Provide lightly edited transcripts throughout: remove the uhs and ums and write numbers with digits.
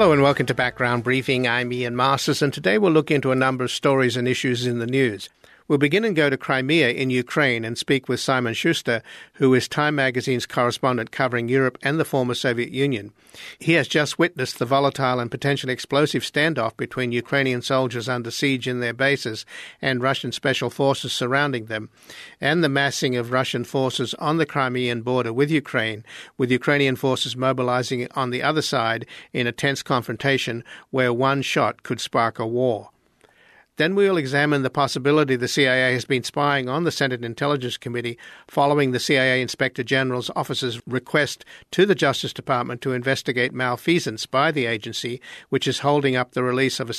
Hello and welcome to Background Briefing. I'm Ian Masters, and today we'll look into a number of stories and issues in the news. We'll begin and go to Crimea in Ukraine and speak with Simon Schuster, who is Time magazine's correspondent covering Europe and the former Soviet Union. He has just witnessed the volatile and potentially explosive standoff between Ukrainian soldiers under siege in their bases and Russian special forces surrounding them, and the massing of Russian forces on the Crimean border with Ukrainian forces mobilizing on the other side in a tense confrontation where one shot could spark a war. Then we'll examine the possibility the CIA has been spying on the Senate Intelligence Committee following the CIA Inspector General's office's request to the Justice Department to investigate malfeasance by the agency, which is holding up the release of a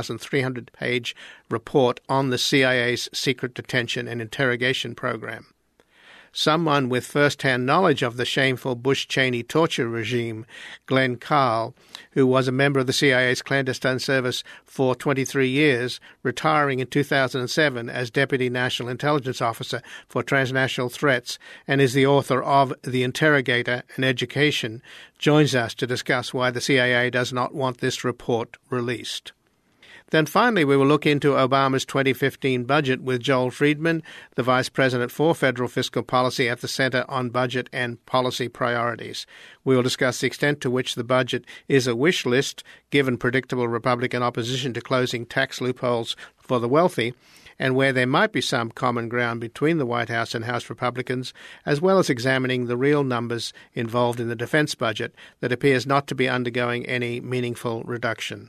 6,300-page report on the CIA's secret detention and interrogation program. Someone with first-hand knowledge of the shameful Bush-Cheney torture regime, Glenn Carl, who was a member of the CIA's clandestine service for 23 years, retiring in 2007 as Deputy National Intelligence Officer for Transnational Threats, and is the author of The Interrogator and Education, joins us to discuss why the CIA does not want this report released. Then finally, we will look into Obama's 2015 budget with Joel Friedman, the Vice President for Federal Fiscal Policy at the Center on Budget and Policy Priorities. We will discuss the extent to which the budget is a wish list, given predictable Republican opposition to closing tax loopholes for the wealthy, and where there might be some common ground between the White House and House Republicans, as well as examining the real numbers involved in the defense budget that appears not to be undergoing any meaningful reduction.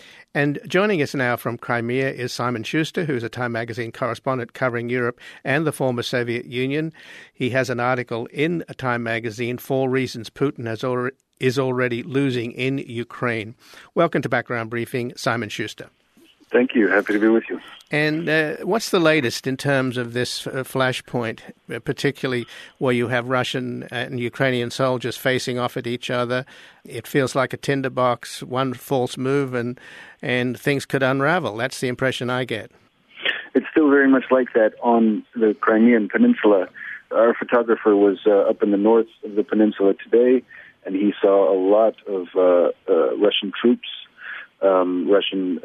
And joining us now from Crimea is Simon Schuster, who's a Time magazine correspondent covering Europe and the former Soviet Union. He has an article in Time magazine, 4 Reasons Putin is already losing in Ukraine. Welcome to Background Briefing, Simon Schuster. Thank you. Happy to be with you. And what's the latest in terms of this flashpoint, particularly where you have Russian and Ukrainian soldiers facing off at each other? It feels like a tinderbox, one false move, and things could unravel. That's the impression I get. It's still very much like that on the Crimean Peninsula. Our photographer was up in the north of the peninsula today, and he saw a lot of Russian troops, Russian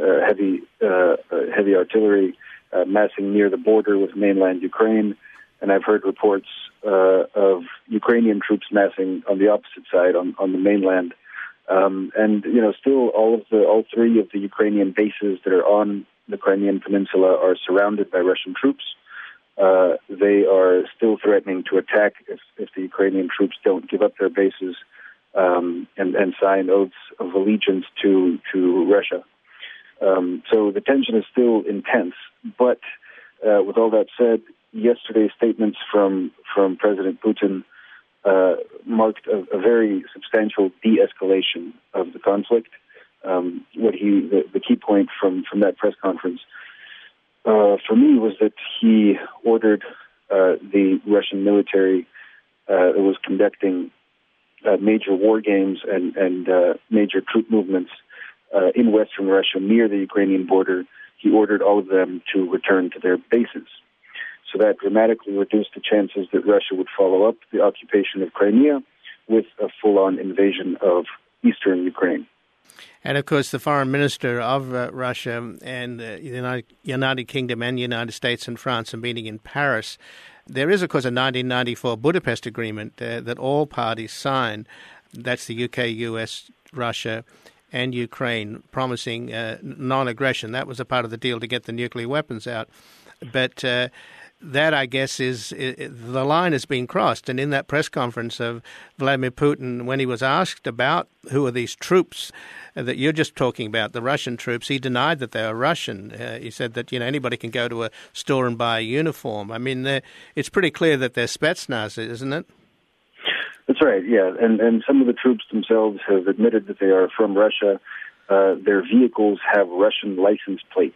heavy artillery massing near the border with mainland Ukraine, and I've heard reports of Ukrainian troops massing on the opposite side, on the mainland. And still all 3 of the Ukrainian bases that are on the Crimean Peninsula are surrounded by Russian troops. They are still threatening to attack if the Ukrainian troops don't give up their bases and sign oaths of allegiance to Russia. So the tension is still intense. But with all that said, yesterday's statements from President Putin marked a very substantial de-escalation of the conflict. The key point from that press conference for me was that he ordered the Russian military that was conducting major war games and major troop movements in western Russia near the Ukrainian border. He ordered all of them to return to their bases. So that dramatically reduced the chances that Russia would follow up the occupation of Crimea with a full-on invasion of eastern Ukraine. And, of course, the foreign minister of Russia and the United Kingdom and the United States and France are meeting in Paris. There is, of course, a 1994 Budapest Agreement that all parties signed. That's the UK, US, Russia, and Ukraine, promising non-aggression. That was a part of the deal to get the nuclear weapons out. But that, I guess, the line has been crossed. And in that press conference of Vladimir Putin, when he was asked about who are these troops that you're just talking about, the Russian troops, he denied that they are Russian. He said that anybody can go to a store and buy a uniform. I mean, it's pretty clear that they're Spetsnaz, isn't it? That's right, yeah. And some of the troops themselves have admitted that they are from Russia. Their vehicles have Russian license plates.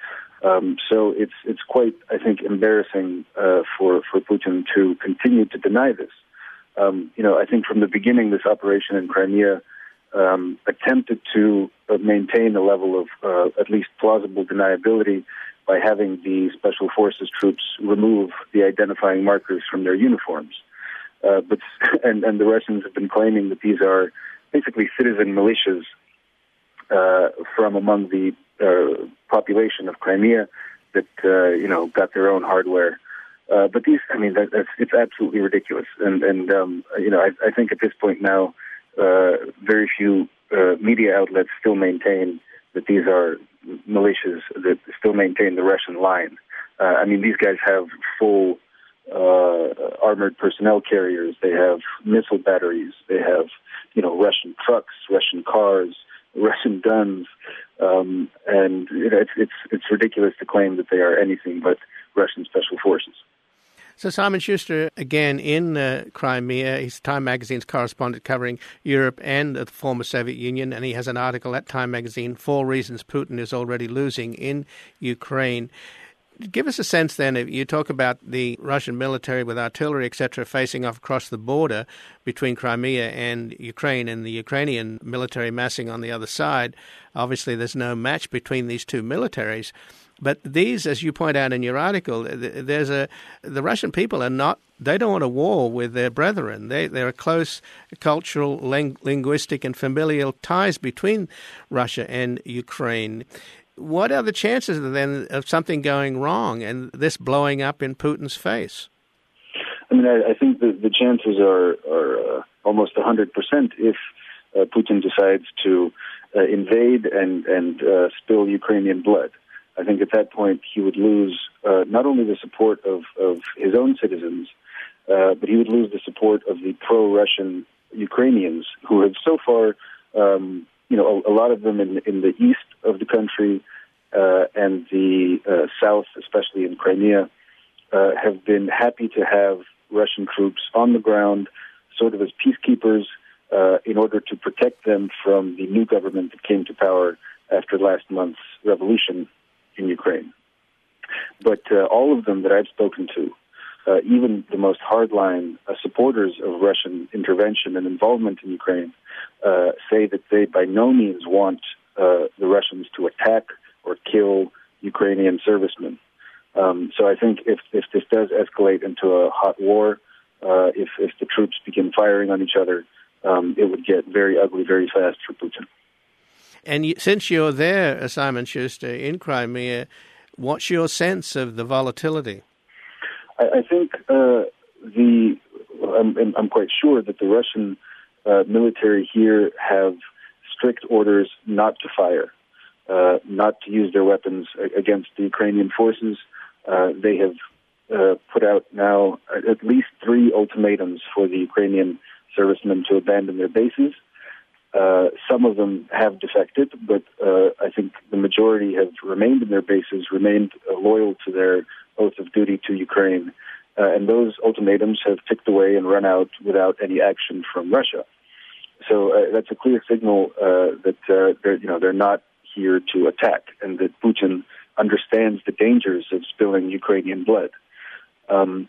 So it's quite, I think, embarrassing for Putin to continue to deny this. I think from the beginning, this operation in Crimea attempted to maintain a level of at least plausible deniability by having the Special Forces troops remove the identifying markers from their uniforms. But the Russians have been claiming that these are basically citizen militias from among the population of Crimea that got their own hardware. But these, it's absolutely ridiculous, and I think at this point now, very few media outlets still maintain that these are militias that still maintain the Russian line. These guys have full armored personnel carriers. They have missile batteries. They have, Russian trucks, Russian cars, Russian guns, and it's ridiculous to claim that they are anything but Russian special forces. So Simon Schuster, again, in Crimea, he's Time Magazine's correspondent covering Europe and the former Soviet Union, and he has an article at Time Magazine, 4 Reasons Putin is Already Losing in Ukraine. Give us a sense then, if you talk about the Russian military with artillery, etc., facing off across the border between Crimea and Ukraine, and the Ukrainian military massing on the other side. Obviously, there's no match between these two militaries. But these, as you point out in your article, the Russian people are not, they don't want a war with their brethren. There are close cultural, linguistic and familial ties between Russia and Ukraine. What are the chances then of something going wrong and this blowing up in Putin's face? I think the chances are almost 100% if Putin decides to invade and spill Ukrainian blood. I think at that point he would lose not only the support of his own citizens, but he would lose the support of the pro-Russian Ukrainians who have so far, a lot of them in the east of the country and the south, especially in Crimea, have been happy to have Russian troops on the ground, sort of as peacekeepers, in order to protect them from the new government that came to power after last month's revolution in Ukraine. But all of them that I've spoken to, even the most hardline supporters of Russian intervention and involvement in Ukraine, say that they by no means want the Russians to attack or kill Ukrainian servicemen. So I think if this does escalate into a hot war, if the troops begin firing on each other, it would get very ugly very fast for Putin. And since you're there, Simon Schuster, in Crimea, what's your sense of the volatility? I think I'm quite sure that the Russian military here have strict orders not to fire, not to use their weapons against the Ukrainian forces. They have put out now at least 3 ultimatums for the Ukrainian servicemen to abandon their bases. Some of them have defected, but I think the majority have remained in their bases, remained loyal to their oath of duty to Ukraine. And those ultimatums have ticked away and run out without any action from Russia. So that's a clear signal that they're not here to attack, and that Putin understands the dangers of spilling Ukrainian blood. And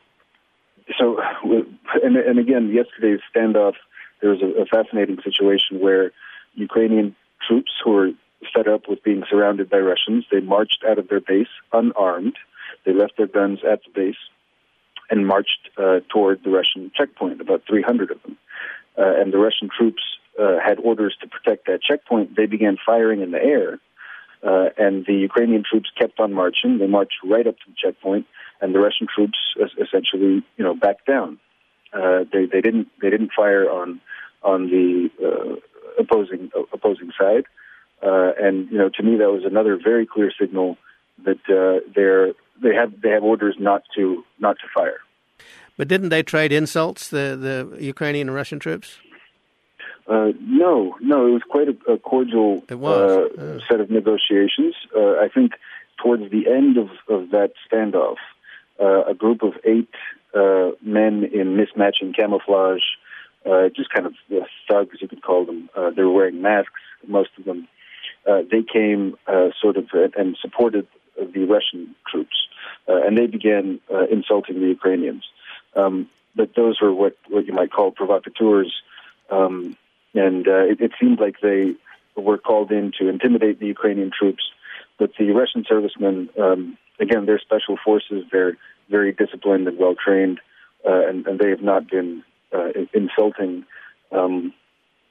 again, yesterday's standoff, there was a fascinating situation where Ukrainian troops who were fed up with being surrounded by Russians, they marched out of their base unarmed. They left their guns at the base and marched toward the Russian checkpoint, about 300 of them. And the Russian troops had orders to protect that checkpoint. They began firing in the air, and the Ukrainian troops kept on marching. They marched right up to the checkpoint, and the Russian troops essentially, backed down. They didn't fire on the opposing side, and to me that was another very clear signal that they have orders not to fire. But didn't they trade insults, the Ukrainian and Russian troops? No, it was quite a cordial set of negotiations. I think towards the end of that standoff, a group of 8 men in mismatching camouflage, just kind of thugs, you could call them. They were wearing masks, most of them. They came and supported the Russian troops, and they began insulting the Ukrainians. But those were what you might call provocateurs, and it seemed like they were called in to intimidate the Ukrainian troops. But the Russian servicemen, again, they're special forces. They're very disciplined and well trained, and they have not been insulting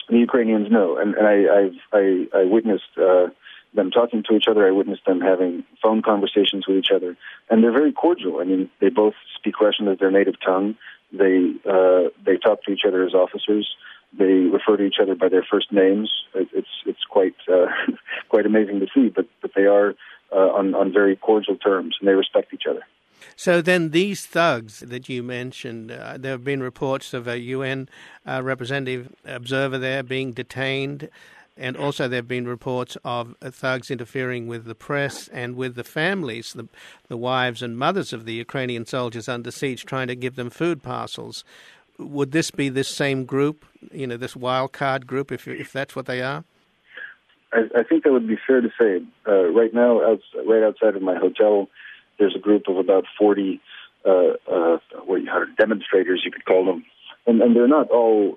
The Ukrainians know, and I witnessed them talking to each other. I witnessed them having phone conversations with each other, and they're very cordial. I mean, they both speak Russian as their native tongue. They talk to each other as officers. They refer to each other by their first names. It's quite quite amazing to see, but they are on very cordial terms, and they respect each other. So then these thugs that you mentioned, there have been reports of a UN representative observer there being detained, and also there have been reports of thugs interfering with the press and with the families, the wives and mothers of the Ukrainian soldiers under siege, trying to give them food parcels. Would this be this same group, this wild card group, if that's what they are? I think that would be fair to say. Right now, right outside of my hotel, there's a group of about 40 demonstrators, you could call them, and they're not all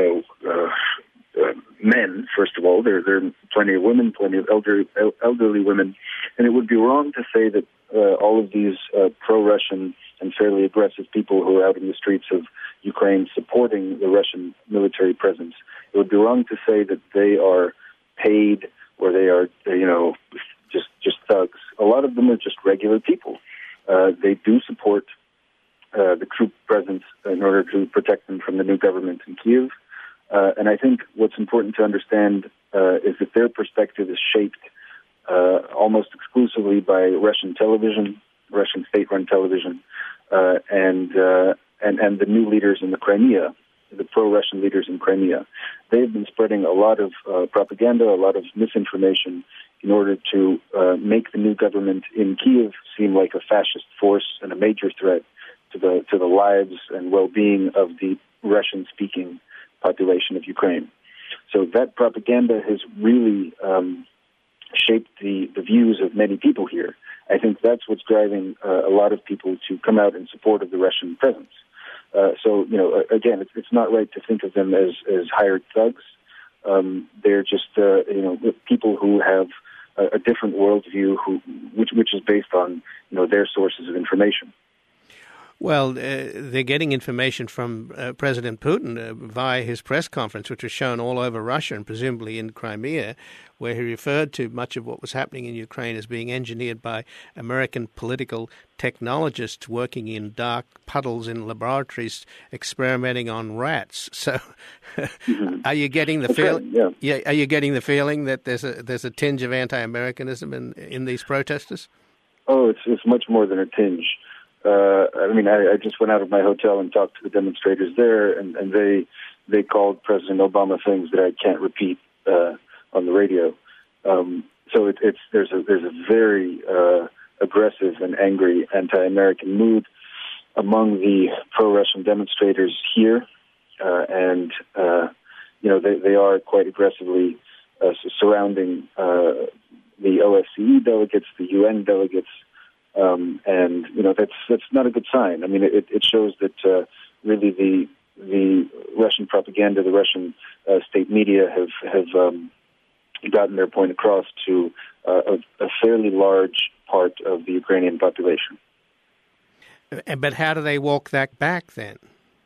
men. First of all, there are plenty of women, plenty of elderly women, and it would be wrong to say that all of these pro-Russian and fairly aggressive people who are out in the streets of Ukraine supporting the Russian military presence. It would be wrong to say that they are paid or they are just thugs. A lot of them are just regular people. They do support the troop presence in order to protect them from the new government in Kyiv. And I think what's important to understand is that their perspective is shaped almost exclusively by Russian television, Russian state-run television, and the new leaders in the Crimea, the pro-Russian leaders in Crimea. They've been spreading a lot of propaganda, a lot of misinformation in order to make the new government in Kyiv seem like a fascist force and a major threat to the lives and well-being of the Russian-speaking population of Ukraine. So that propaganda has really shaped the views of many people here. I think that's what's driving a lot of people to come out in support of the Russian presence. So, again, it's not right to think of them as hired thugs. They're just, people who have a different worldview, which is based on, their sources of information. Well, they're getting information from President Putin via his press conference, which was shown all over Russia and presumably in Crimea, where he referred to much of what was happening in Ukraine as being engineered by American political technologists working in dark puddles in laboratories experimenting on rats. So, are you getting the feeling? Yeah. Are you getting the feeling that there's a tinge of anti-Americanism in these protesters? Oh, it's much more than a tinge. I just went out of my hotel and talked to the demonstrators there, and they called President Obama things that I can't repeat on the radio. So there's a very aggressive and angry anti-American mood among the pro-Russian demonstrators here, and they are quite aggressively surrounding the OSCE delegates, the UN delegates. That's not a good sign. I mean, it shows that really the Russian propaganda, the Russian state media have gotten their point across to a fairly large part of the Ukrainian population. But how do they walk that back then?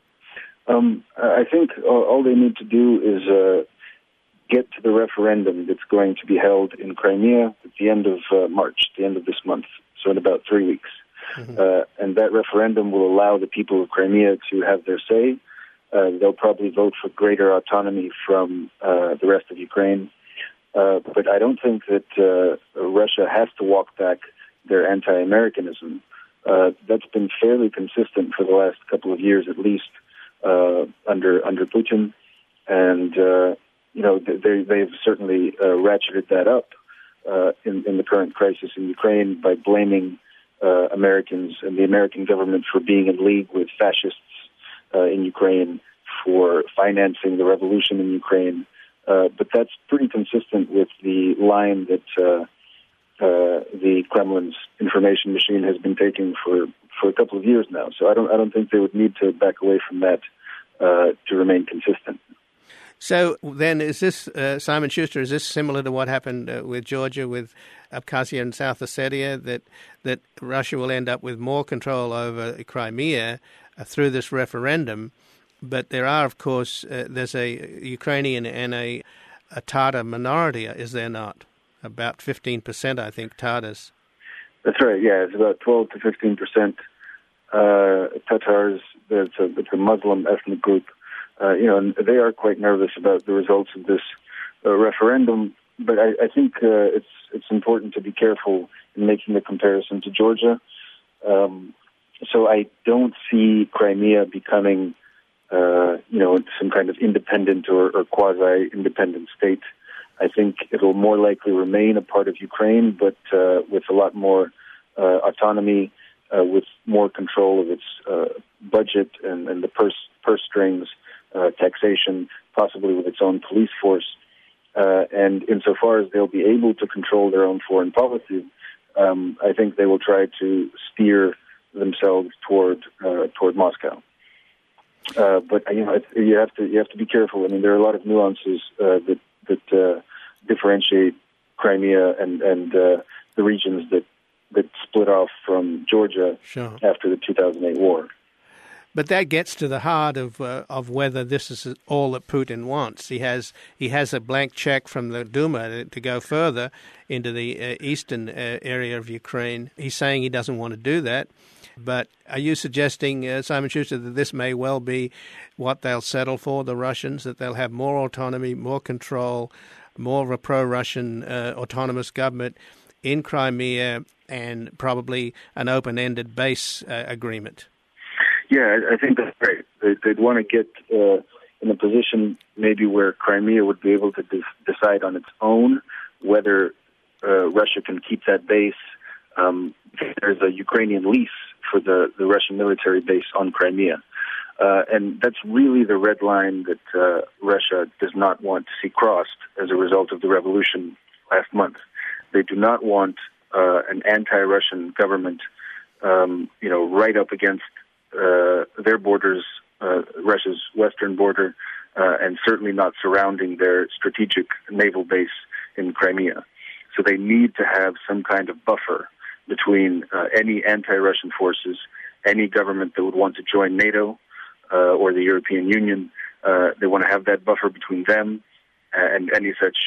I think all they need to do is get to the referendum that's going to be held in Crimea at the end of March, the end of this month. So in about 3 weeks. Mm-hmm. And that referendum will allow the people of Crimea to have their say. They'll probably vote for greater autonomy from the rest of Ukraine. But I don't think that Russia has to walk back their anti-Americanism. That's been fairly consistent for the last couple of years, at least, under Putin. And, they've certainly ratcheted that up. In the current crisis in Ukraine by blaming Americans and the American government for being in league with fascists in Ukraine, for financing the revolution in Ukraine. But that's pretty consistent with the line that the Kremlin's information machine has been taking for a couple of years now. So I don't think they would need to back away from that to remain consistent. So then is this, Simon Schuster, is this similar to what happened with Georgia, with Abkhazia and South Ossetia, that Russia will end up with more control over Crimea through this referendum, But there are, of course, there's a Ukrainian and a Tatar minority, is there not? About 15%, I think, Tatars. That's right, yeah. It's about 12 to 15% Tatars. It's a Muslim ethnic group. And they are quite nervous about the results of this referendum. But I think it's important to be careful in making the comparison to Georgia. So I don't see Crimea becoming, some kind of independent or quasi-independent state. I think it will more likely remain a part of Ukraine, but with a lot more autonomy, with more control of its budget and the purse strings, taxation, possibly with its own police force. And insofar as they'll be able to control their own foreign policy, I think they will try to steer themselves toward Moscow. But you have to be careful. I mean, there are a lot of nuances that differentiate Crimea and the regions that split off from Georgia after the 2008 war. But that gets to the heart of whether this is all that Putin wants. He has a blank check from the Duma to go further into the eastern area of Ukraine. He's saying he doesn't want to do that. But are you suggesting, Simon Schuster, that this may well be what they'll settle for, the Russians, that they'll have more autonomy, more control, more of a pro-Russian autonomous government in Crimea, and probably an open-ended base agreement? Yeah, I think that's right. They'd want to get in a position maybe where Crimea would be able to decide on its own whether Russia can keep that base. There's a Ukrainian lease for the Russian military base on Crimea. And that's really the red line that Russia does not want to see crossed as a result of the revolution last month. They do not want an anti-Russian government, right up against their borders, Russia's western border, and certainly not surrounding their strategic naval base in Crimea. So they need to have some kind of buffer between any anti-Russian forces, any government that would want to join NATO or the European Union. They want to have that buffer between them and any such,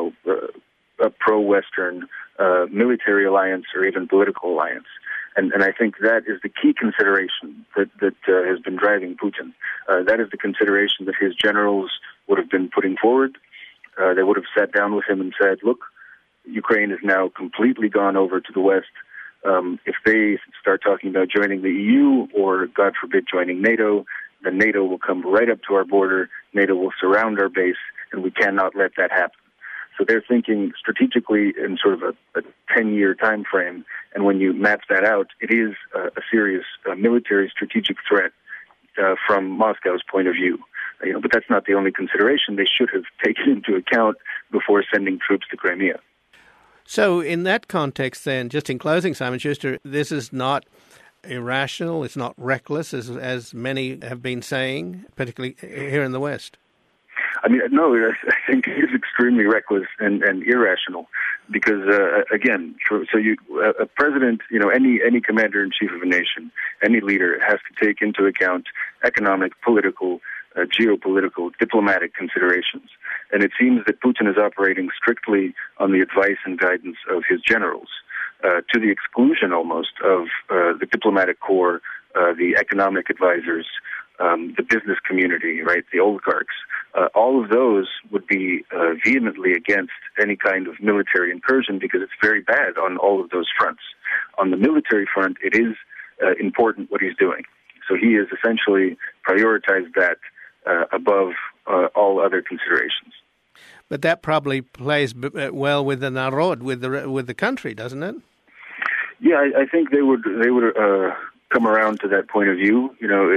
a pro-Western military alliance or even political alliance. And I think that is the key consideration that has been driving Putin. That is the consideration that his generals would have been putting forward. They would have sat down with him and said, look, Ukraine is now completely gone over to the West. If they start talking about joining the EU or, God forbid, joining NATO, then NATO will come right up to our border, NATO will surround our base, and we cannot let that happen. So they're thinking strategically in sort of a 10-year time frame, and when you map that out, it is a serious military strategic threat from Moscow's point of view. But that's not the only consideration they should have taken into account before sending troops to Crimea. So in that context then, just in closing, Simon Schuster, this is not irrational, it's not reckless, as many have been saying, particularly here in the West. I mean, no, I think it is extremely reckless and irrational because, again, a president, any commander-in-chief of a nation, any leader has to take into account economic, political, geopolitical, diplomatic considerations. And it seems that Putin is operating strictly on the advice and guidance of his generals, to the exclusion almost of the diplomatic corps, the economic advisors, the business community, right, the oligarchs. All of those would be vehemently against any kind of military incursion because it's very bad on all of those fronts. On the military front, it is important what he's doing. So he has essentially prioritized that above all other considerations. But that probably plays well with the Narod, with the country, doesn't it? Yeah, I think they would come around to that point of view.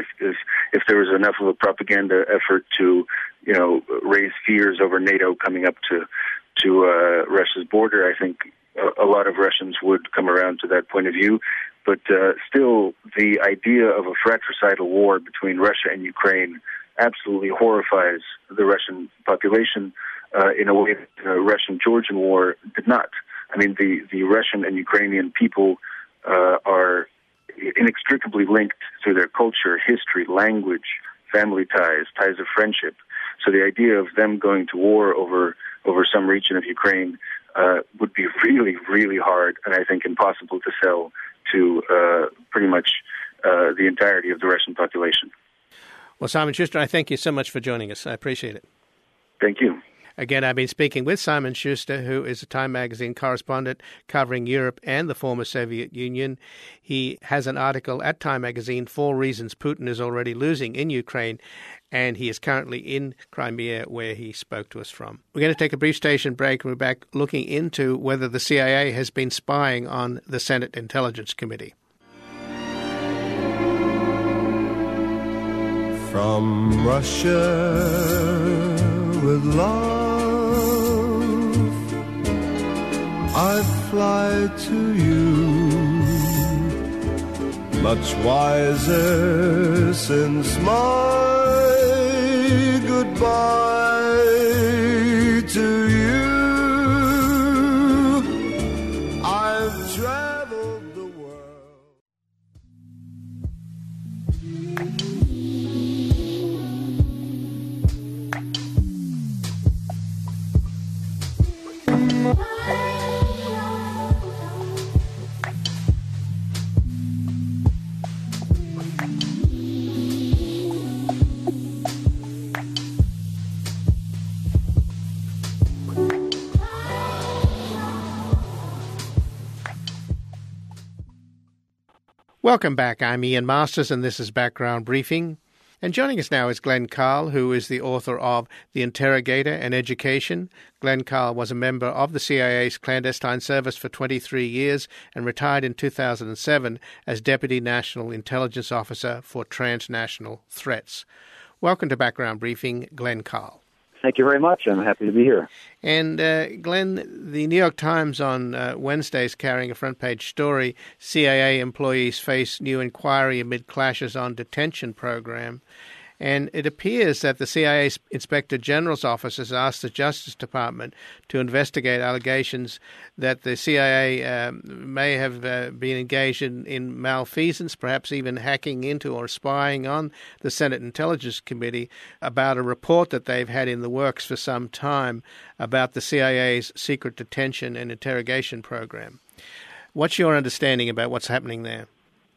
If there was enough of a propaganda effort to, raise fears over NATO coming up to Russia's border, I think a lot of Russians would come around to that point of view. But still, the idea of a fratricidal war between Russia and Ukraine absolutely horrifies the Russian population in a way that the Russian-Georgian war did not. I mean, the Russian and Ukrainian people are inextricably linked through their culture, history, language, family ties, ties of friendship. So the idea of them going to war over some region of Ukraine would be really, really hard, and I think impossible to sell to pretty much the entirety of the Russian population. Well, Simon Schuster, I thank you so much for joining us. I appreciate it. Thank you. Again, I've been speaking with Simon Schuster, who is a Time magazine correspondent covering Europe and the former Soviet Union. He has an article at Time magazine, 4 Reasons Putin is Already Losing in Ukraine, and he is currently in Crimea, where he spoke to us from. We're going to take a brief station break, and we're back looking into whether the CIA has been spying on the Senate Intelligence Committee. From Russia with love, I fly to you, much wiser since my goodbye to you. I've traveled the world. Welcome back. I'm Ian Masters, and this is Background Briefing. And joining us now is Glenn Carl, who is the author of The Interrogator and Education. Glenn Carl was a member of the CIA's clandestine service for 23 years and retired in 2007 as Deputy National Intelligence Officer for Transnational Threats. Welcome to Background Briefing, Glenn Carl. Thank you very much. I'm happy to be here. And Glenn, the New York Times on Wednesday is carrying a front-page story, CIA employees face new inquiry amid clashes on detention program. And it appears that the CIA Inspector General's office has asked the Justice Department to investigate allegations that the CIA may have been engaged in malfeasance, perhaps even hacking into or spying on the Senate Intelligence Committee about a report that they've had in the works for some time about the CIA's secret detention and interrogation program. What's your understanding about what's happening there?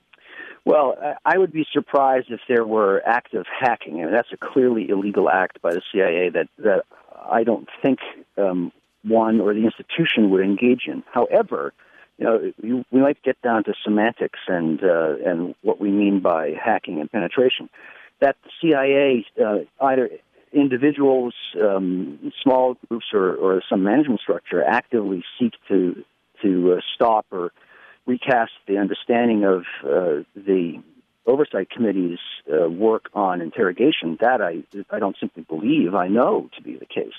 Well, I would be surprised if there were active hacking. I mean, that's a clearly illegal act by the CIA that I don't think one or the institution would engage in. However, we might get down to semantics and what we mean by hacking and penetration. That the CIA, either individuals, small groups, or some management structure actively seek to stop or recast the understanding of the Oversight Committee's work on interrogation, that I don't simply believe, I know to be the case.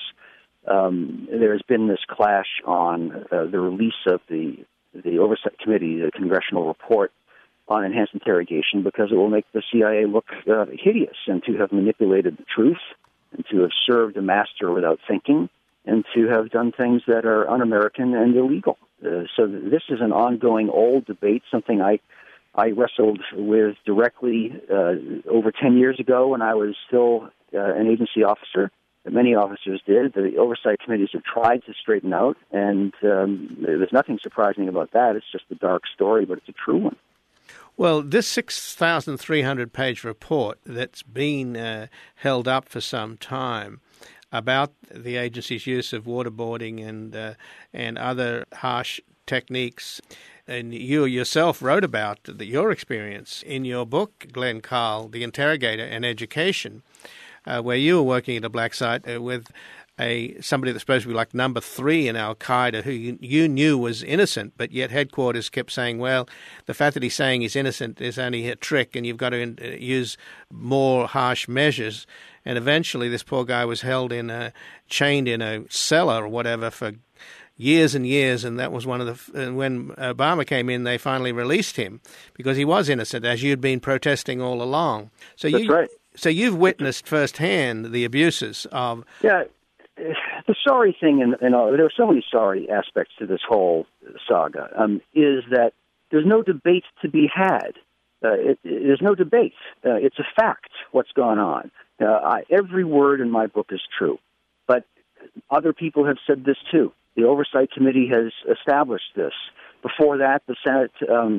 There's been this clash on the release of the Oversight Committee, the congressional report on enhanced interrogation, because it will make the CIA look hideous, and to have manipulated the truth, and to have served a master without thinking, and to have done things that are un-American and illegal. So this is an ongoing old debate, something I wrestled with directly over 10 years ago when I was still an agency officer. Many officers did. The oversight committees have tried to straighten out, and there's nothing surprising about that. It's just a dark story, but it's a true one. Well, this 6,300-page report that's been held up for some time about the agency's use of waterboarding and other harsh techniques. And you yourself wrote about your experience in your book, Glenn Carl, The Interrogator and Education, where you were working at a black site with somebody that's supposed to be like number 3 in Al-Qaeda, who you knew was innocent, but yet headquarters kept saying, well, the fact that he's saying he's innocent is only a trick, and you've got to use more harsh measures. And eventually this poor guy was chained in a cellar or whatever for years and years, and that was one of when Obama came in, they finally released him because he was innocent, as you'd been protesting all along. So That's right. So you've witnessed firsthand the abuses of... Yeah, the sorry thing, and there are so many sorry aspects to this whole saga, is that there's no debate to be had. There's no debate. It's a fact what's gone on. Every word in my book is true. But other people have said this too. The Oversight Committee has established this. Before that, the Senate,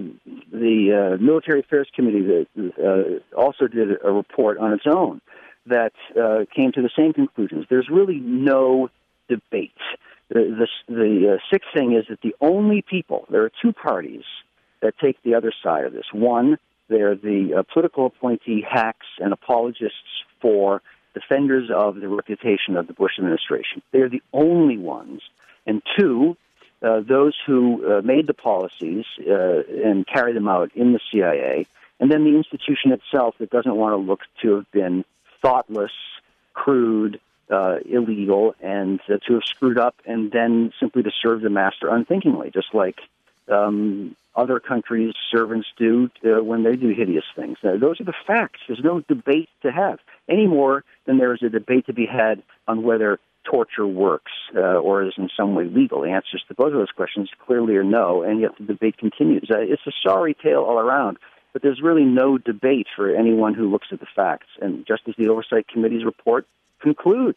the Military Affairs Committee also did a report on its own that came to the same conclusions. There's really no debate. The sixth thing is that the only people, there are two parties that take the other side of this. One, they're the political appointee hacks and apologists for defenders of the reputation of the Bush administration. They're the only ones. And two, those who made the policies and carry them out in the CIA, and then the institution itself that doesn't want to look to have been thoughtless, crude, illegal, and to have screwed up, and then simply to serve the master unthinkingly, just like other countries' servants do when they do hideous things. Those are the facts. There's no debate to have, any more than there is a debate to be had on whether torture works or is in some way legal. The answers to both of those questions clearly are no, and yet the debate continues. It's a sorry tale all around, but there's really no debate for anyone who looks at the facts, and just as the Oversight Committee's report concludes.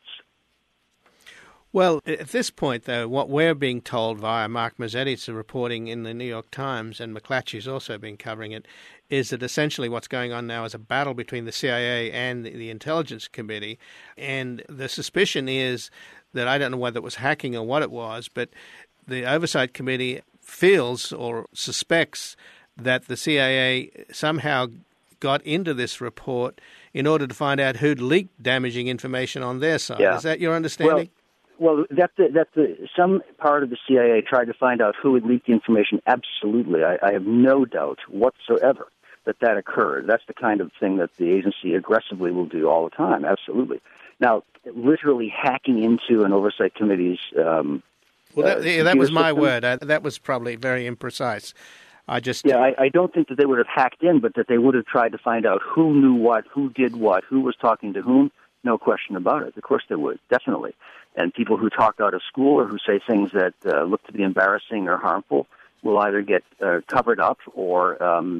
Well, at this point, though, what we're being told via Mark Mazzetti's reporting in the New York Times, and McClatchy's also been covering it, is that essentially what's going on now is a battle between the CIA and the Intelligence Committee. And the suspicion is that, I don't know whether it was hacking or what it was, but the Oversight Committee feels or suspects that the CIA somehow got into this report in order to find out who'd leaked damaging information on their side. Yeah. Is that your understanding? Well, some part of the CIA tried to find out who had leaked the information. Absolutely. I have no doubt whatsoever that occurred. That's the kind of thing that the agency aggressively will do all the time. Absolutely. Now, literally hacking into an Oversight Committee's that was my system. Word. That was probably very imprecise. I don't think that they would have hacked in, but that they would have tried to find out who knew what, who did what, who was talking to whom. No question about it. Of course they would, definitely. And people who talk out of school or who say things that look to be embarrassing or harmful will either get covered up or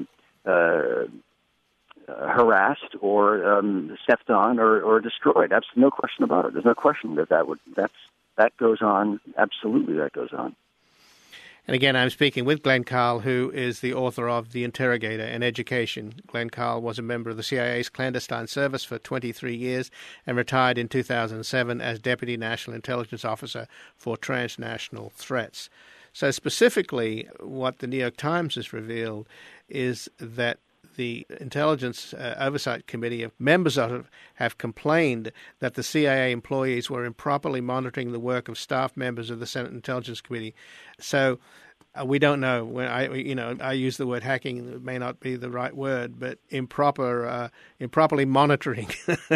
harassed or stepped on or destroyed. That's no question about it. There's no question that goes on. Absolutely, that goes on. And again, I'm speaking with Glenn Carl, who is the author of The Interrogator and Education. Glenn Carl was a member of the CIA's clandestine service for 23 years and retired in 2007 as Deputy National Intelligence Officer for Transnational Threats. So specifically, what the New York Times has revealed is that the Intelligence Oversight Committee, members of it, have complained that the CIA employees were improperly monitoring the work of staff members of the Senate Intelligence Committee. So we don't know. When I use the word hacking, it may not be the right word, but improperly monitoring.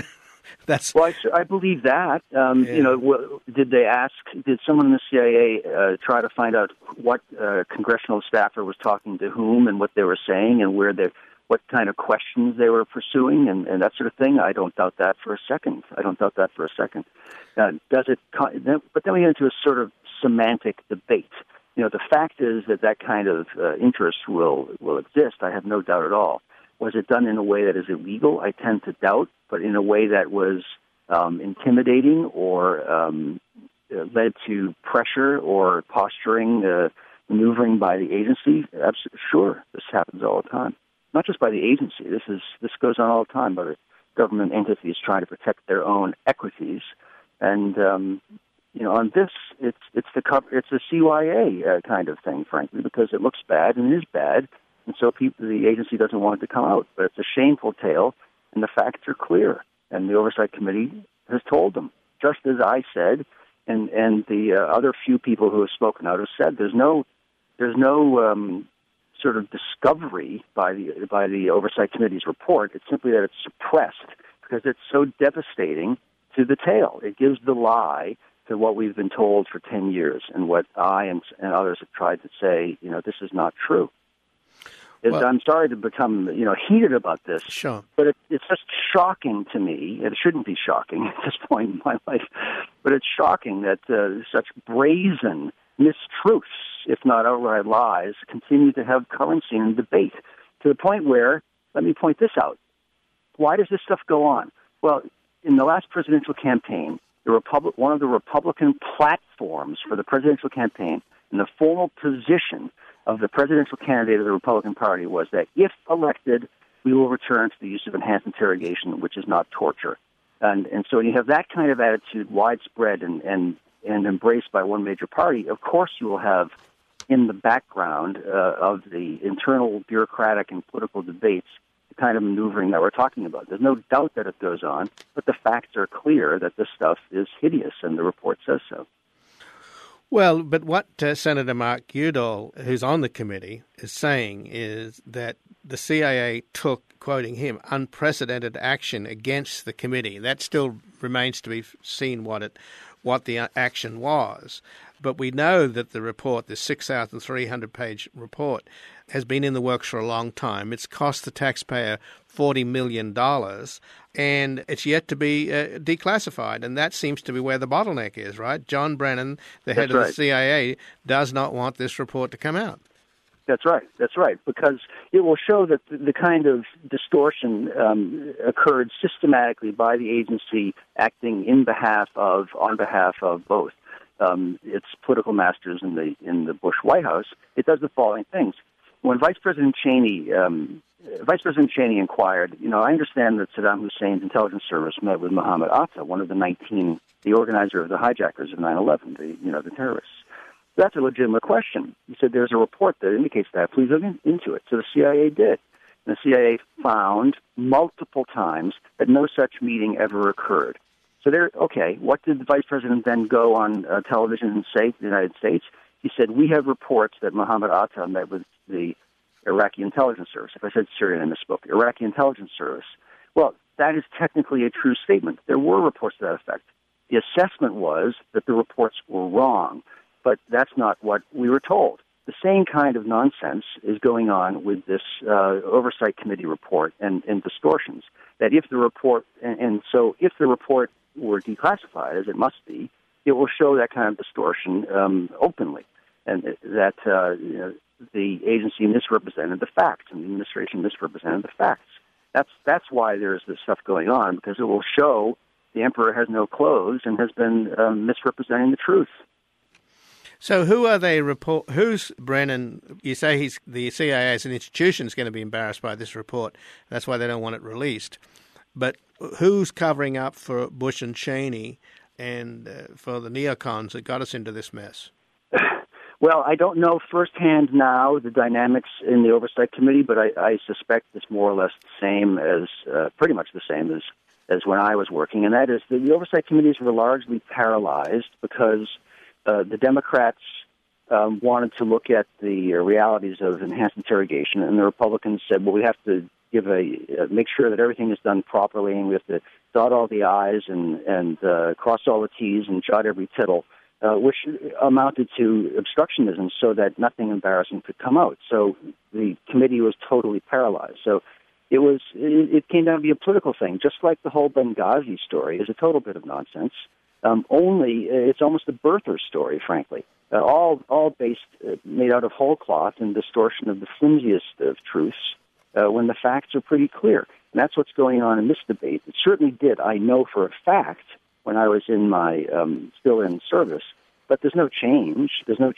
I believe that. Did they ask? Did someone in the CIA try to find out what congressional staffer was talking to whom and what they were saying and what kind of questions they were pursuing and that sort of thing? I don't doubt that for a second. But then we get into a sort of semantic debate. The fact is that kind of interest will exist. I have no doubt at all. Was it done in a way that is illegal? I tend to doubt, but in a way that was intimidating or led to pressure or posturing, maneuvering by the agency? Sure, this happens all the time. Not just by the agency. This goes on all the time by the government entities trying to protect their own equities. And on this, it's a CYA kind of thing, frankly, because it looks bad and it is bad, and so the agency doesn't want it to come out. But it's a shameful tale, and the facts are clear. And the Oversight Committee has told them, just as I said, and the other few people who have spoken out have said. There's no sort of discovery by the Oversight Committee's report. It's simply that it's suppressed because it's so devastating to the tale. It gives the lie to what we've been told for 10 years and what I and others have tried to say, this is not true. I'm sorry to become, heated about this, sure. But it's just shocking to me. It shouldn't be shocking at this point in my life, but it's shocking that such brazen mistruths, if not outright lies, continue to have currency in debate to the point where let me point this out. Why does this stuff go on? Well, in the last presidential campaign, one of the Republican platforms for the presidential campaign and the formal position of the presidential candidate of the Republican Party was that if elected, we will return to the use of enhanced interrogation, which is not torture. And so when you have that kind of attitude widespread and embraced by one major party, of course you will have in the background of the internal bureaucratic and political debates the kind of maneuvering that we're talking about. There's no doubt that it goes on, but the facts are clear that this stuff is hideous, and the report says so. Well, but what Senator Mark Udall, who's on the committee, is saying is that the CIA took, quoting him, unprecedented action against the committee. That still remains to be seen what the action was. But we know that the report, this 6,300-page report, has been in the works for a long time. It's cost the taxpayer $40 million, and it's yet to be declassified. And that seems to be where the bottleneck is, right? John Brennan, the head of the CIA, does not want this report to come out. That's right, because it will show that the kind of distortion occurred systematically by the agency acting on behalf of both its political masters in the Bush White House. It does the following things. When Vice President Cheney inquired, I understand that Saddam Hussein's intelligence service met with Mohammed Atta, one of the organizer of the hijackers of 9/11, the terrorists. That's a legitimate question. He said, there's a report that indicates that. Please look into it. So the CIA did. And the CIA found multiple times that no such meeting ever occurred. So what did the vice president then go on television and say to the United States? He said, we have reports that Mohammed Atta met with the Iraqi intelligence service. If I said Syrian, I misspoke. Iraqi intelligence service. Well, that is technically a true statement. There were reports to that effect. The assessment was that the reports were wrong. But that's not what we were told. The same kind of nonsense is going on with this oversight committee report and distortions. That if the report if the report were declassified, as it must be, it will show that kind of distortion openly, and that the agency misrepresented the facts and the administration misrepresented the facts. That's why there's this stuff going on, because it will show the emperor has no clothes and has been misrepresenting the truth. So who are they who's Brennan? You say the CIA as an institution is going to be embarrassed by this report. That's why they don't want it released. But who's covering up for Bush and Cheney and for the neocons that got us into this mess? Well, I don't know firsthand now the dynamics in the Oversight Committee, but I suspect it's more or less the same pretty much the same as when I was working. And that is that the Oversight Committees were largely paralyzed because the Democrats wanted to look at the realities of enhanced interrogation, and the Republicans said, well, we have to make sure that everything is done properly, and we have to dot all the I's and cross all the T's and jot every tittle, which amounted to obstructionism so that nothing embarrassing could come out. So the committee was totally paralyzed. So it came down to be a political thing, just like the whole Benghazi story is a total bit of nonsense. Only it's almost a birther story, frankly. All based, made out of whole cloth and distortion of the flimsiest of truths when the facts are pretty clear. And that's what's going on in this debate. It certainly did, I know for a fact, when I was in my still in service. But there's no change.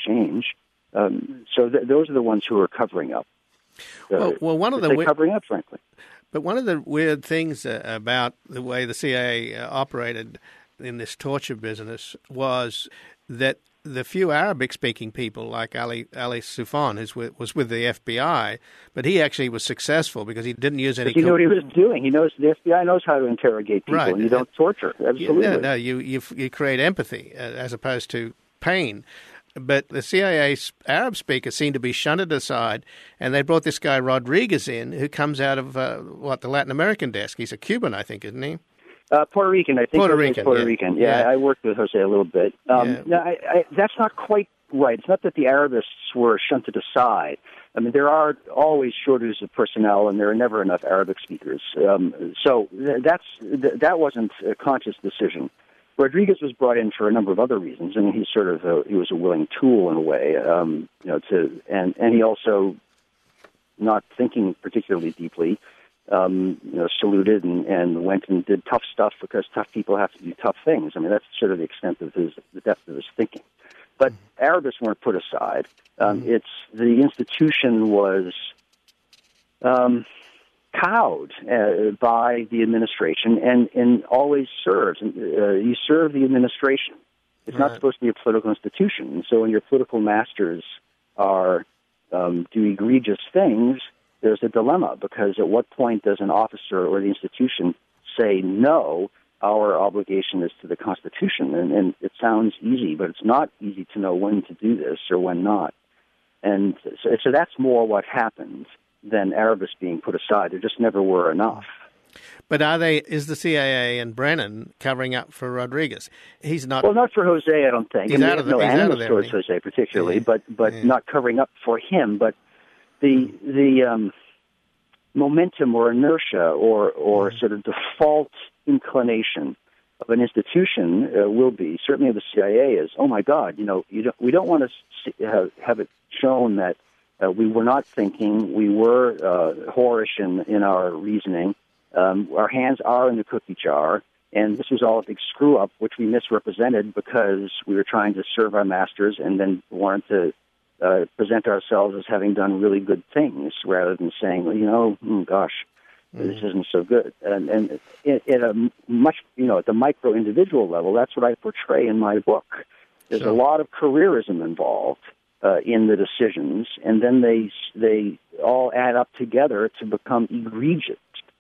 So those are the ones who are covering up. One of the covering up, frankly. But one of the weird things about the way the CIA operated in this torture business was that the few Arabic-speaking people, like Ali Soufan, who was with the FBI, but he actually was successful because he didn't use any... But you know what he was doing. The FBI knows how to interrogate people, right. And you don't torture. Absolutely. You create empathy as opposed to pain. But the CIA's Arab speakers seem to be shunted aside, and they brought this guy Rodriguez in, who comes out of, the Latin American desk. He's a Cuban, I think, isn't he? Puerto Rican, I think. Puerto Rican. Yeah, I worked with Jose a little bit. That's not quite right. It's not that the Arabists were shunted aside. I mean, there are always shortages of personnel, and there are never enough Arabic speakers. So that wasn't a conscious decision. Rodriguez was brought in for a number of other reasons. I mean, he was a willing tool in a way, and he also, not thinking particularly deeply, saluted and went and did tough stuff because tough people have to do tough things. I mean, that's sort of the extent of the depth of his thinking. But Arabists weren't put aside. It's the institution was cowed by the administration and always serves. You serve the administration. It's not supposed to be a political institution. And so when your political masters are do egregious things, there's a dilemma, because at what point does an officer or the institution say, no, our obligation is to the Constitution? And it sounds easy, but it's not easy to know when to do this or when not. And so that's more what happened than Arabists being put aside. There just never were enough. But is the CIA and Brennan covering up for Rodriguez? He's not. Well, not for Jose, I don't think. He's out of the, no he's animus out of there, towards Jose particularly, but not covering up for him. But the momentum or inertia or sort of default inclination of an institution will be, certainly of the CIA, is, oh my God, we don't want to have it shown that we were not thinking, we were whorish in our reasoning. Our hands are in the cookie jar, and this was all a big screw-up, which we misrepresented because we were trying to serve our masters and then wanted to present ourselves as having done really good things, rather than saying, this isn't so good. And at a much, at the micro-individual level, that's what I portray in my book. There's a lot of careerism involved in the decisions, and then they all add up together to become egregious.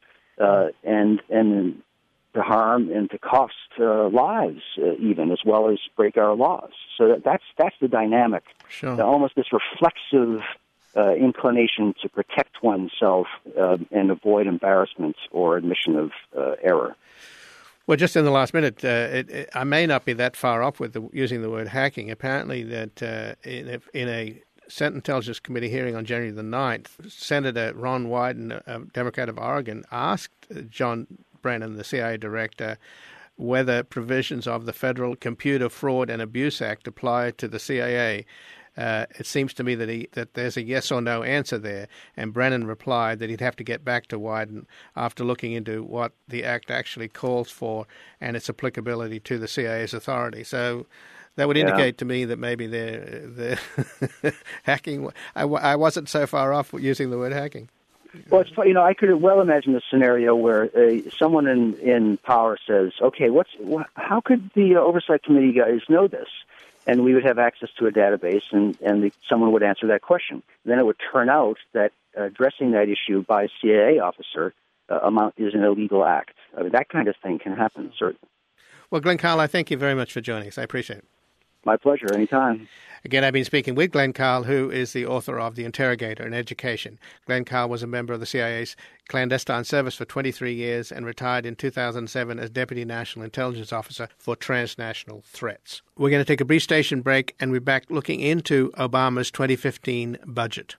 And to harm and to cost lives, even, as well as break our laws. So that's the dynamic. Sure. Almost this reflexive inclination to protect oneself and avoid embarrassment or admission of error. Well, just in the last minute, I may not be that far off with using the word hacking. Apparently, that in a Senate Intelligence Committee hearing on January the 9th, Senator Ron Wyden, a Democrat of Oregon, asked John Brennan, the CIA director, whether provisions of the Federal Computer Fraud and Abuse Act apply to the CIA. It seems to me that there's a yes or no answer there, and Brennan replied that he'd have to get back to Wyden after looking into what the Act actually calls for and its applicability to the CIA's authority. So that would indicate to me that maybe they're hacking. I wasn't so far off using the word hacking. Well, it's I could well imagine a scenario where someone in power says, "Okay, how could the oversight committee guys know this?" And we would have access to a database, and someone would answer that question. Then it would turn out that addressing that issue by a CIA officer is an illegal act. I mean, that kind of thing can happen, certainly. Well, Glenn Carl, I thank you very much for joining us. I appreciate it. My pleasure. Anytime. Again, I've been speaking with Glenn Carl, who is the author of The Interrogator in Education. Glenn Carl was a member of the CIA's clandestine service for 23 years and retired in 2007 as Deputy National Intelligence Officer for Transnational Threats. We're going to take a brief station break, and we're back looking into Obama's 2015 budget.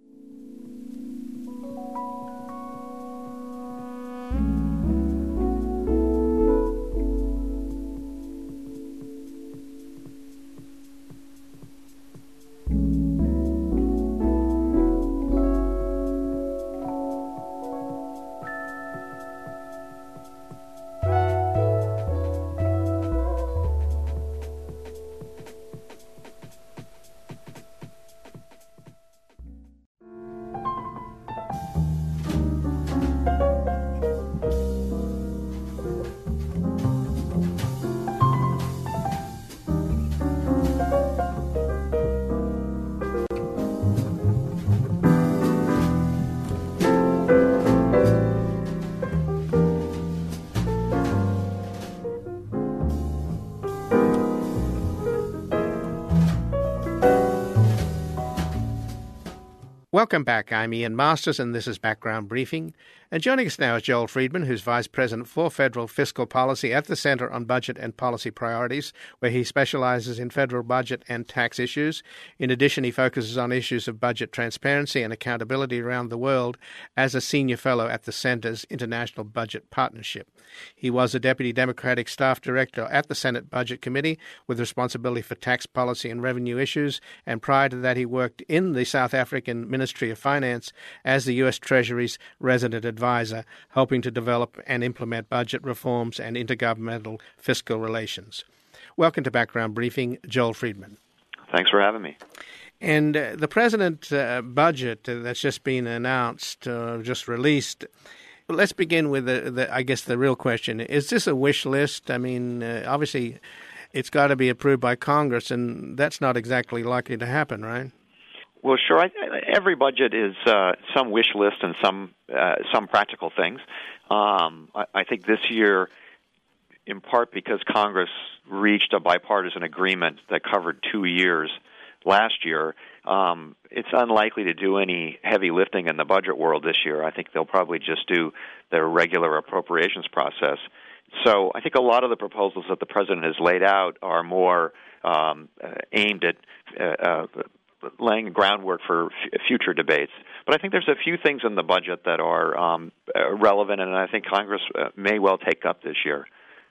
Welcome back. I'm Ian Masters, and this is Background Briefing. And joining us now is Joel Friedman, who's Vice President for Federal Fiscal Policy at the Center on Budget and Policy Priorities, where he specializes in federal budget and tax issues. In addition, he focuses on issues of budget transparency and accountability around the world as a senior fellow at the Center's International Budget Partnership. He was a Deputy Democratic Staff Director at the Senate Budget Committee with responsibility for tax policy and revenue issues, and prior to that he worked in the South African Ministry Ministry of Finance as the U.S. Treasury's resident advisor, helping to develop and implement budget reforms and intergovernmental fiscal relations. Welcome to Background Briefing, Joel Friedman. Thanks for having me. And the President's budget that's just been announced, just released, let's begin with I guess the real question. Is this a wish list? I mean, obviously, it's got to be approved by Congress, and that's not exactly likely to happen, right? Well, sure. Every budget is some wish list and some practical things. I think this year, in part because Congress reached a bipartisan agreement that covered 2 years last year, it's unlikely to do any heavy lifting in the budget world this year. I think they'll probably just do their regular appropriations process. So I think a lot of the proposals that the President has laid out are more aimed at laying groundwork for future debates. But I think there's a few things in the budget that are relevant, and I think Congress may well take up this year.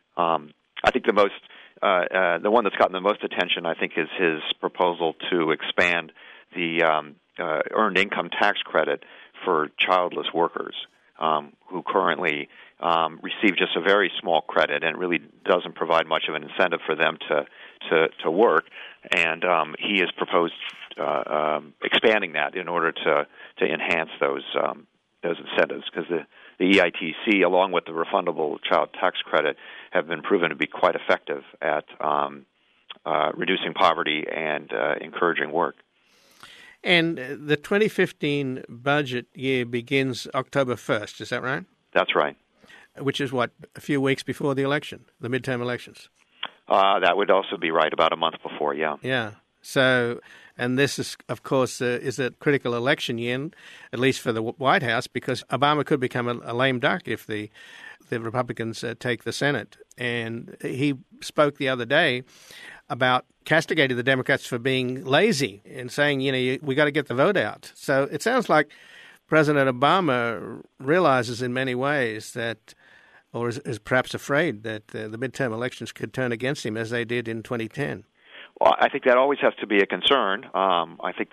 I think the one that's gotten the most attention, I think, is his proposal to expand the earned income tax credit for childless workers who currently receive just a very small credit, and it really doesn't provide much of an incentive for them to work. And he has proposed expanding that in order to enhance those incentives, because the EITC, along with the refundable child tax credit, have been proven to be quite effective at reducing poverty and encouraging work. And the 2015 budget year begins October 1st, is that right? That's right. Which is, what, a few weeks before the election, the midterm elections? That would also be right, about a month before, yeah. Yeah. So, and this is, of course, is a critical election year, at least for the White House, because Obama could become a lame duck if the Republicans take the Senate. And he spoke the other day about castigating the Democrats for being lazy and saying, we got to get the vote out. So it sounds like President Obama realizes in many ways that, or is perhaps afraid that the midterm elections could turn against him as they did in 2010. Well, I think that always has to be a concern. I think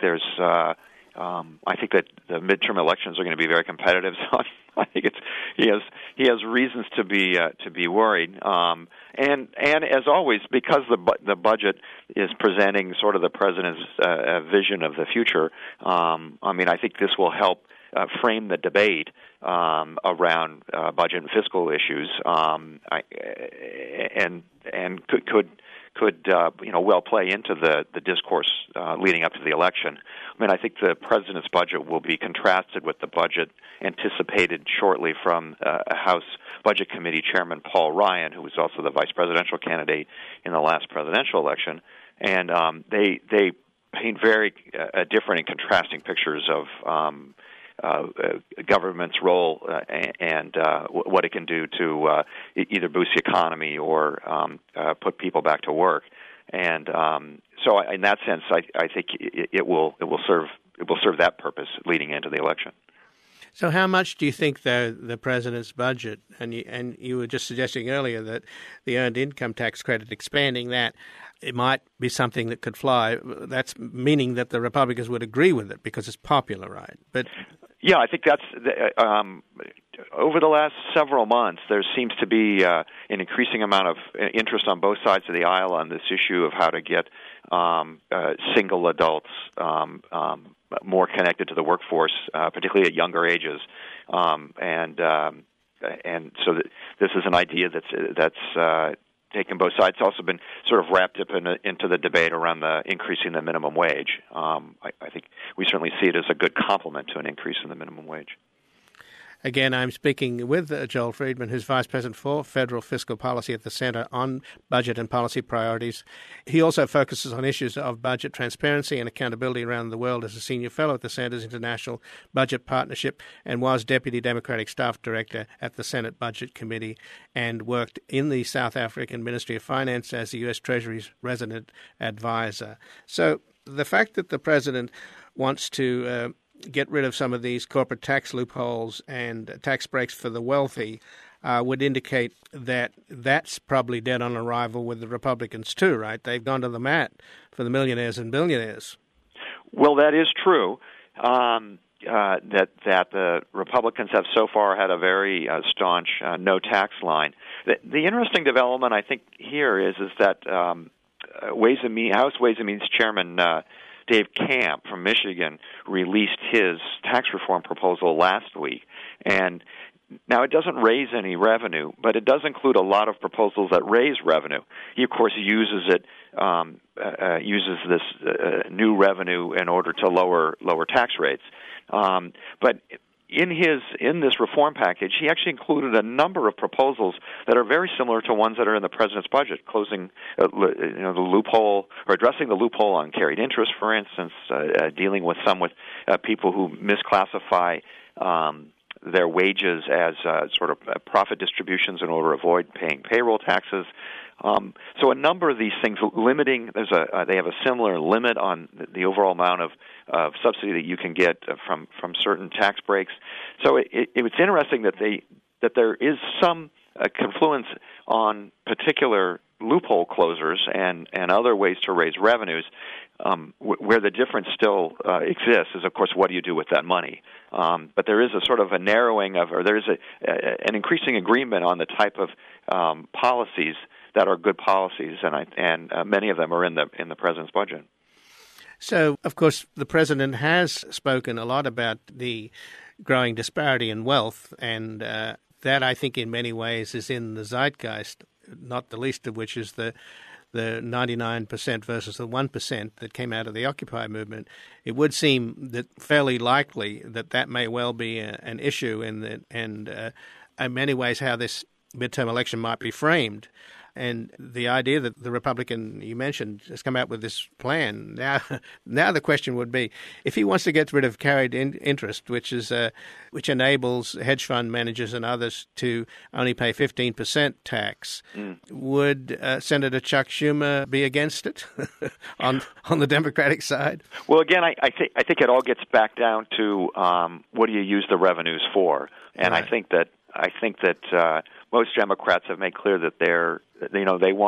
that the midterm elections are going to be very competitive. So I think he has reasons to be worried. And as always, because the budget is presenting sort of the president's vision of the future. I think this will help frame the debate around budget and fiscal issues, and could well play into the discourse leading up to the election. I think the president's budget will be contrasted with the budget anticipated shortly from House Budget Committee Chairman Paul Ryan, who was also the vice presidential candidate in the last presidential election, and they paint very different and contrasting pictures of government's role and what it can do to either boost the economy or put people back to work. And so, in that sense, I think it will serve that purpose leading into the election. So, how much do you think the president's budget, and you were just suggesting earlier that the earned income tax credit, expanding that, it might be something that could fly? That's meaning that the Republicans would agree with it because it's popular, right? But yeah, I think that's over the last several months, there seems to be an increasing amount of interest on both sides of the aisle on this issue of how to get single adults more connected to the workforce, particularly at younger ages, and so this is an idea that's taken both sides. It's also been sort of wrapped up into the debate around the increasing the minimum wage. I think we certainly see it as a good complement to an increase in the minimum wage. Again, I'm speaking with Joel Friedman, who's Vice President for Federal Fiscal Policy at the Center on Budget and Policy Priorities. He also focuses on issues of budget transparency and accountability around the world as a senior fellow at the Center's International Budget Partnership, and was Deputy Democratic Staff Director at the Senate Budget Committee, and worked in the South African Ministry of Finance as the U.S. Treasury's resident advisor. So the fact that the president wants to get rid of some of these corporate tax loopholes and tax breaks for the wealthy would indicate that that's probably dead on arrival with the Republicans too, right? They've gone to the mat for the millionaires and billionaires. Well, that is true. that the Republicans have so far had a very staunch no tax line. The interesting development, I think, here is that House Ways and Means Chairman Dave Camp from Michigan released his tax reform proposal last week, and now it doesn't raise any revenue, but it does include a lot of proposals that raise revenue. He, of course, uses this new revenue in order to lower tax rates. But in this reform package, he actually included a number of proposals that are very similar to ones that are in the president's budget, closing the loophole or addressing the loophole on carried interest, for instance, dealing with people who misclassify their wages as sort of profit distributions in order to avoid paying payroll taxes. So a number of these things limiting. They have a similar limit on the overall amount of subsidy that you can get from certain tax breaks. So it's interesting that there is some confluence on particular loophole closers and other ways to raise revenues. Where the difference still exists is, of course, what do you do with that money? But there is a sort of a narrowing of, or there is an increasing agreement on the type of policies that are good policies, and many of them are in the president's budget. So, of course, the president has spoken a lot about the growing disparity in wealth, and that, I think, in many ways is in the zeitgeist, not the least of which is the 99% versus the 1% that came out of the Occupy movement. It would seem that fairly likely that may well be an issue in many ways how this midterm election might be framed. And the idea that the Republican you mentioned has come out with this plan. Now the question would be, if he wants to get rid of carried interest, which enables hedge fund managers and others to only pay 15% tax, would Senator Chuck Schumer be against it on the Democratic side? Well, again, I think it all gets back down to what do you use the revenues for, and right. I think that most Democrats have made clear that they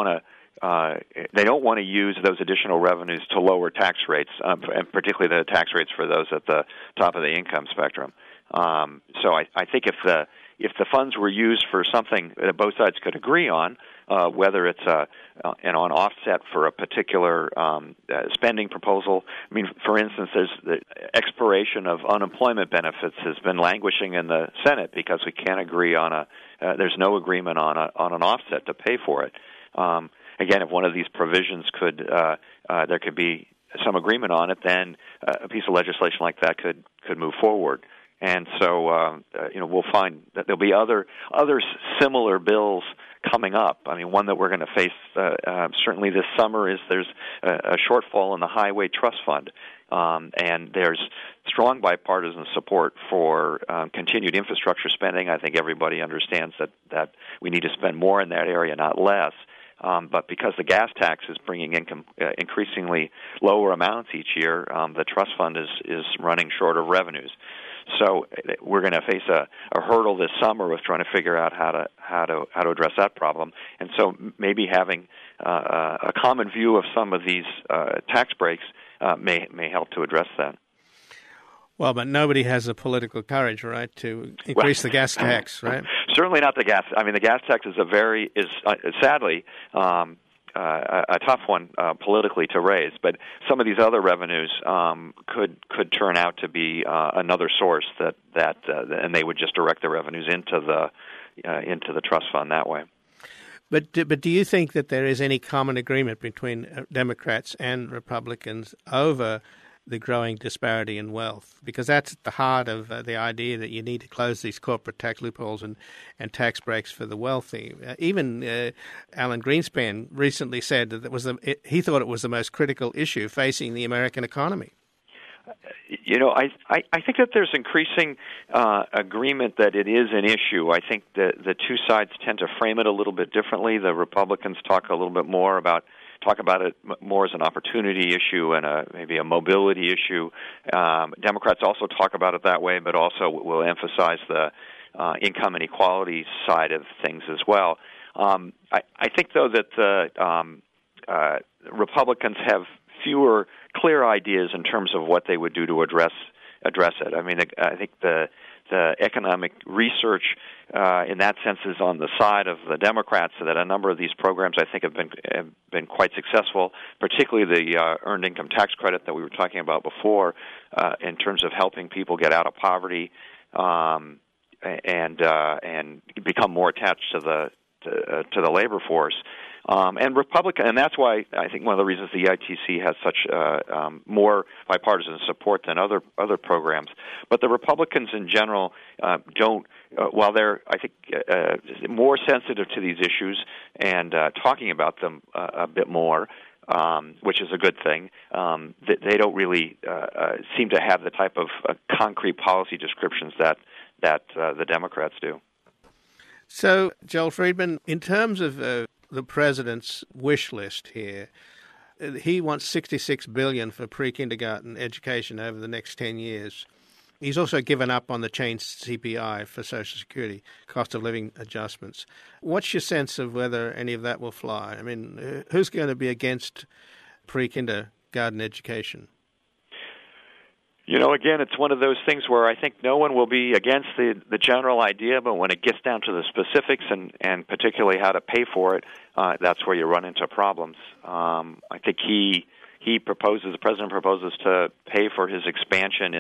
don't want to use those additional revenues to lower tax rates, and particularly the tax rates for those at the top of the income spectrum. So I think if the funds were used for something that both sides could agree on, whether it's an offset for a particular spending proposal. I mean, for instance, there's the expiration of unemployment benefits has been languishing in the Senate because we can't agree on there's no agreement on an offset to pay for it. Again, if one of these provisions there could be some agreement on it, then a piece of legislation like that could move forward. And so, we'll find that there'll be other similar bills coming up. I mean, one that we're going to face certainly this summer is there's a shortfall in the Highway Trust Fund, and there's strong bipartisan support for continued infrastructure spending. I think everybody understands that we need to spend more in that area, not less. But because the gas tax is bringing in increasingly lower amounts each year, the trust fund is running short of revenues. So we're going to face a hurdle this summer with trying to figure out how to address that problem. And so maybe having a common view of some of these tax breaks may help to address that. Well, but nobody has the political courage, right, to increase the gas tax, right? Certainly not the gas. I mean, the gas tax is sadly a tough one politically to raise. But some of these other revenues could turn out to be another source and they would just direct the revenues into the trust fund that way. But do you think that there is any common agreement between Democrats and Republicans over the growing disparity in wealth? Because that's at the heart of the idea that you need to close these corporate tax loopholes and tax breaks for the wealthy. Even Alan Greenspan recently said that he thought it was the most critical issue facing the American economy. I think that there's increasing agreement that it is an issue. I think that the two sides tend to frame it a little bit differently. The Republicans talk about it more as an opportunity issue and maybe a mobility issue. Democrats also talk about it that way, but also will emphasize the income inequality side of things as well. I think, though, that the Republicans have fewer clear ideas in terms of what they would do to address address it. I mean, I think the economic research in that sense is on the side of the Democrats, so that a number of these programs I think have been quite successful, particularly the earned income tax credit that we were talking about before, in terms of helping people get out of poverty and become more attached to the labor force. And that's why I think one of the reasons the EITC has such more bipartisan support than other programs. But the Republicans in general don't, while they're, I think, more sensitive to these issues and talking about them a bit more, which is a good thing, they don't really seem to have the type of concrete policy descriptions that the Democrats do. So, Joel Friedman, in terms of the president's wish list here, he wants $66 billion for pre-kindergarten education over the next 10 years. He's also given up on the changed CPI for Social Security, cost of living adjustments. What's your sense of whether any of that will fly? I mean, who's going to be against pre-kindergarten education? You know, again, it's one of those things where I think no one will be against the general idea, but when it gets down to the specifics and particularly how to pay for it, that's where you run into problems. I think the president proposes to pay for his expansion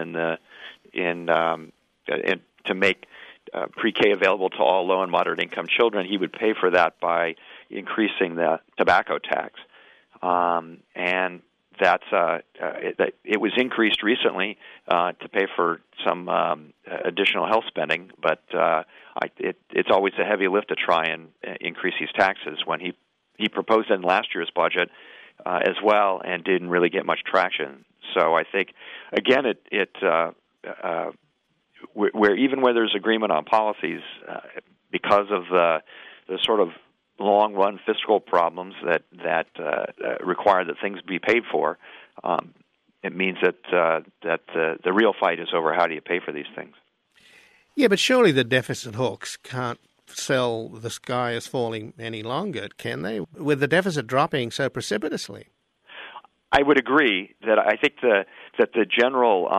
to make pre-K available to all low and moderate income children. He would pay for that by increasing the tobacco tax, and that's it was increased recently to pay for some additional health spending, but it's always a heavy lift to try and increase these taxes. When he proposed it in last year's budget as well and didn't really get much traction. So I think again where there's agreement on policies, because of the sort of long-run fiscal problems that require that things be paid for, it means that the real fight is over how do you pay for these things. Yeah, but surely the deficit hawks can't sell the sky is falling any longer, can they? With the deficit dropping so precipitously. I would agree that I think that the general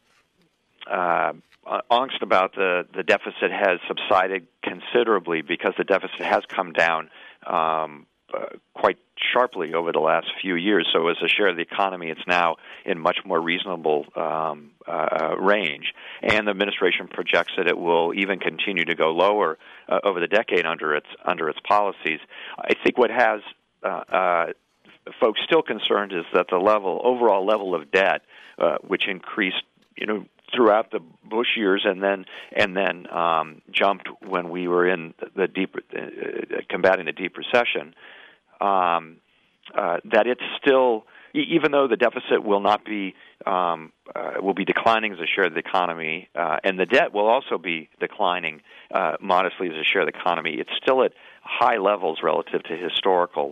angst about the deficit has subsided considerably because the deficit has come down quite sharply over the last few years. So as a share of the economy, it's now in much more reasonable range. And the administration projects that it will even continue to go lower over the decade under its policies. I think what has folks still concerned is that the overall level of debt, which increased, throughout the Bush years, and then jumped when we were in the deep combating the deep recession. That it's still, even though the deficit will not be will be declining as a share of the economy, and the debt will also be declining modestly as a share of the economy, it's still at high levels relative to historical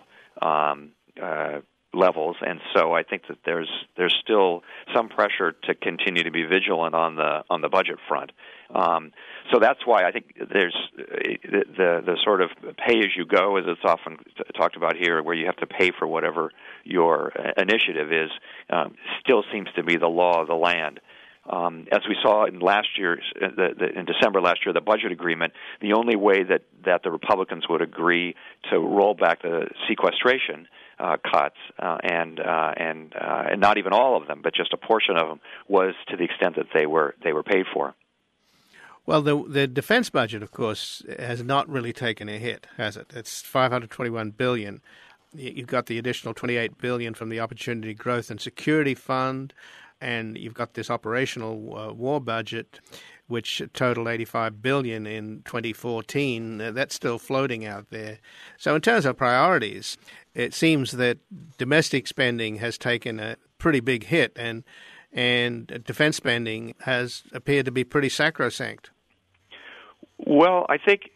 levels, and so I think that there's still some pressure to continue to be vigilant on the budget front. So that's why I think there's the sort of pay as you go, as it's often talked about here, where you have to pay for whatever your initiative is, still seems to be the law of the land. As we saw in in December last year, the budget agreement, the only way that the Republicans would agree to roll back the sequestration cuts, and not even all of them, but just a portion of them, was to the extent that they were paid for. Well, the defense budget, of course, has not really taken a hit, has it? It's $521 billion. You've got the additional $28 billion from the Opportunity Growth and Security Fund, and you've got this operational war budget, which totaled $85 billion in 2014. That's still floating out there. So in terms of priorities, it seems that domestic spending has taken a pretty big hit, and defense spending has appeared to be pretty sacrosanct. Well, I think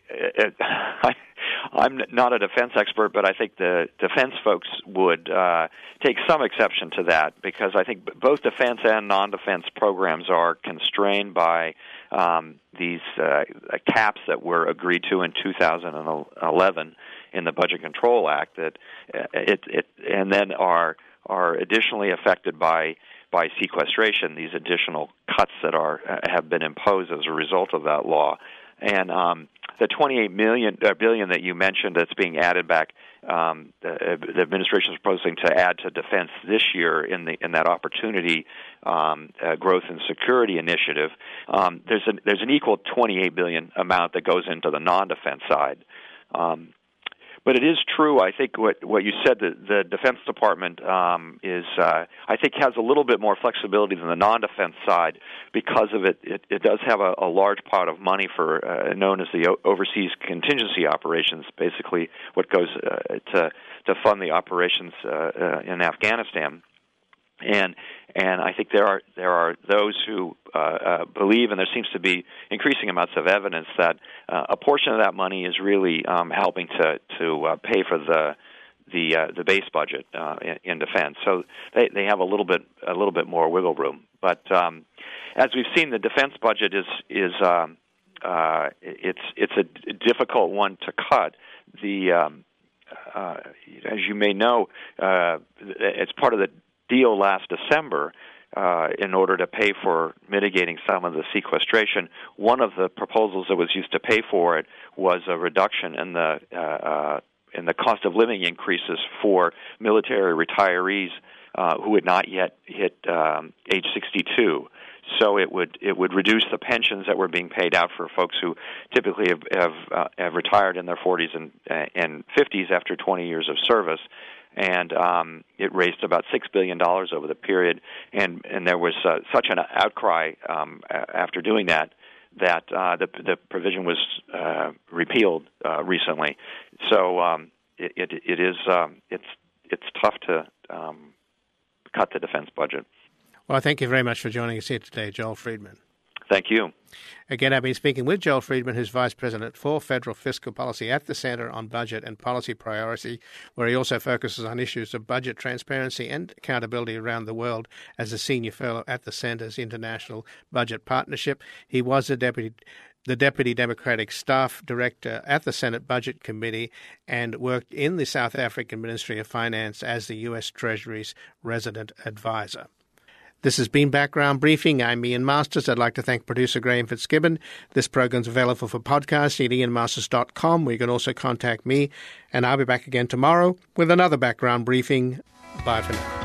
I'm not a defense expert, but I think the defense folks would take some exception to that, because I think both defense and non-defense programs are constrained by these caps that were agreed to in 2011 in the Budget Control Act, and then are additionally affected by by sequestration, these additional cuts that have been imposed as a result of that law. And the $28 billion that you mentioned that's being added back, the administration is proposing to add to defense this year in that opportunity growth and security initiative. There's an equal $28 billion amount that goes into the non-defense side. But it is true, I think, what you said, that the Defense Department I think, has a little bit more flexibility than the non-defense side because of it does have a large pot of money for known as the overseas contingency operations, basically what goes to fund the operations in Afghanistan. And I think there are those who believe, and there seems to be increasing amounts of evidence that a portion of that money is really helping to pay for the base budget in defense. So they have a little bit more wiggle room. But as we've seen, the defense budget is it's a difficult one to cut. As you may know, it's part of the deal last December in order to pay for mitigating some of the sequestration. One of the proposals that was used to pay for it was a reduction in the cost of living increases for military retirees who had not yet hit age 62. So it would reduce the pensions that were being paid out for folks who typically have retired in their 40s and 50s after 20 years of service. And it raised about $6 billion over the period, and there was such an outcry after doing that the provision was repealed recently. So it's tough to cut the defense budget. Well, thank you very much for joining us here today, Joel Friedman. Thank you. Again, I've been speaking with Joel Friedman, who's Vice President for Federal Fiscal Policy at the Center on Budget and Policy Priority, where he also focuses on issues of budget transparency and accountability around the world as a senior fellow at the Center's International Budget Partnership. He was the Deputy Democratic Staff Director at the Senate Budget Committee and worked in the South African Ministry of Finance as the U.S. Treasury's resident advisor. This has been Background Briefing. I'm Ian Masters. I'd like to thank producer Graham Fitzgibbon. This program's available for podcast at ianmasters.com, where you can also contact me. And I'll be back again tomorrow with another Background Briefing. Bye for now.